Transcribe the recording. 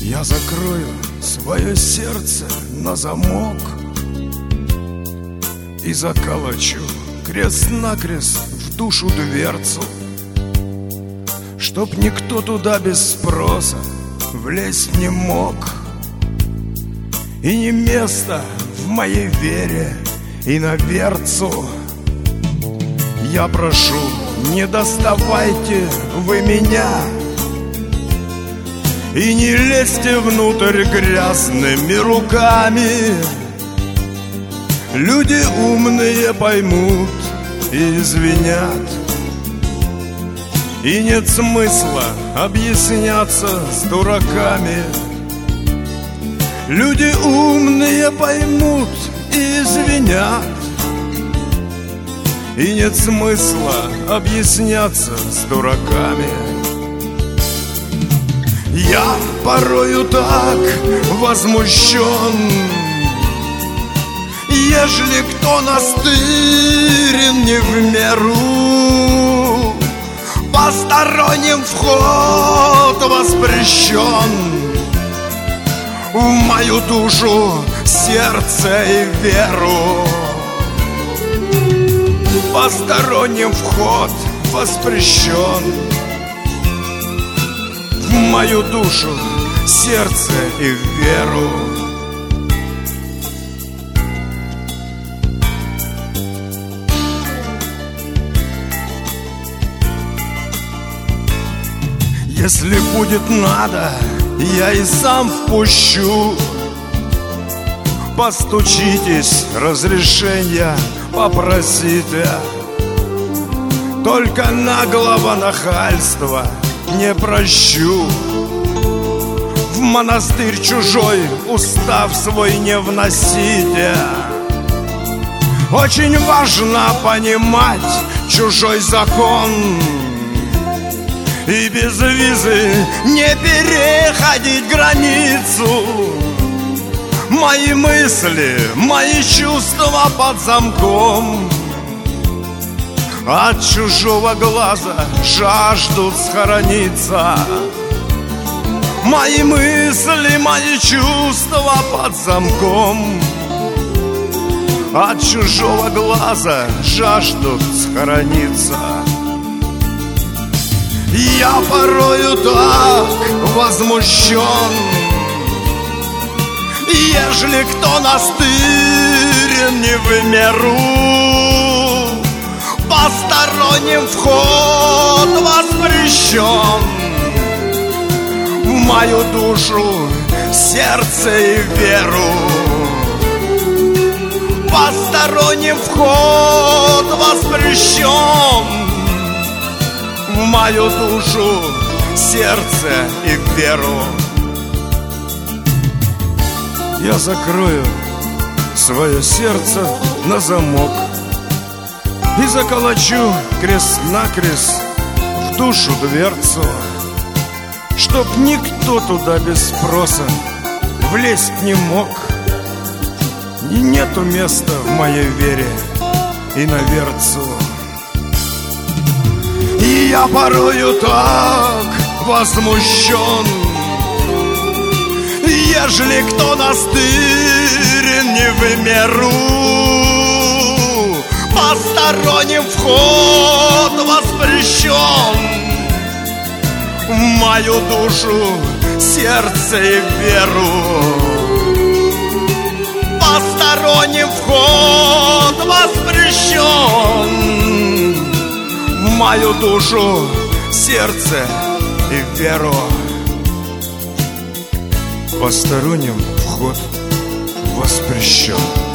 Я закрою свое сердце на замок и заколочу крест-накрест в душу дверцу, чтоб никто туда без спроса влезть не мог. И не место в моей вере и на верцу. Я прошу, не доставайте вы меня и не лезьте внутрь грязными руками. Люди умные поймут и извинят, и нет смысла объясняться с дураками. Люди умные поймут и извинят, и нет смысла объясняться с дураками. Я порою так возмущен, ежели кто настырен не в меру, посторонним вход воспрещен в мою душу, сердце и веру. Посторонним вход воспрещен в мою душу, сердце и веру. Если будет надо, я и сам впущу. Постучитесь, разрешения попросите. Только наглого нахальства не прощу. В монастырь чужой устав свой не вносите. Очень важно понимать чужой закон и без визы не переходить границу. Мои мысли, мои чувства под замком от чужого глаза жаждут схорониться. Мои мысли, мои чувства под замком от чужого глаза жаждут схорониться. Я порою так возмущен, ежели кто настырен не в меру, посторонним вход воспрещен в мою душу, сердце и веру. Посторонним вход воспрещен в мою душу, сердце и веру. Я закрою свое сердце на замок и заколочу крест-накрест в душу дверцу, чтоб никто туда без спроса влезть не мог. И нету места в моей вере и на верцу. И я порою так возмущен, ежели кто настырен не в меру, посторонним вход воспрещен в мою душу, сердце и веру. Посторонним вход воспрещен в мою душу, сердце и веру. Посторонним вход воспрещен.